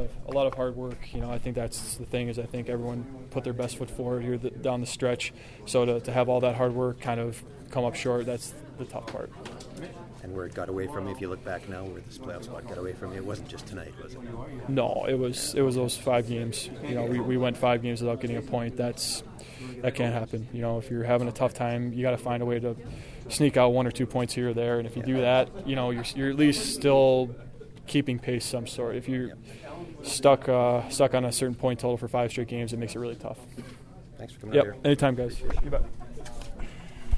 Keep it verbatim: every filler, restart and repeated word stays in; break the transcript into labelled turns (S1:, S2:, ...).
S1: of a lot of hard work. You know, I think that's the thing is I think everyone put their best foot forward here the, down the stretch. So to, to have all that hard work kind of come up short, that's the tough part.
S2: And where it got away from you, if you look back now, where this playoff spot got away from you, it wasn't just tonight, was it?
S1: No, it was it was those five games. You know, we, we went five games without getting a point. That's that can't happen. You know, if you're having a tough time, you got to find a way to sneak out one or two points here or there. And if you do that, you know, you're you're at least still keeping pace some sort. If you're stuck uh, stuck on a certain point total for five straight games, it makes it really tough.
S2: Thanks for coming
S1: yep.
S2: out here.
S1: Anytime, guys. You bet.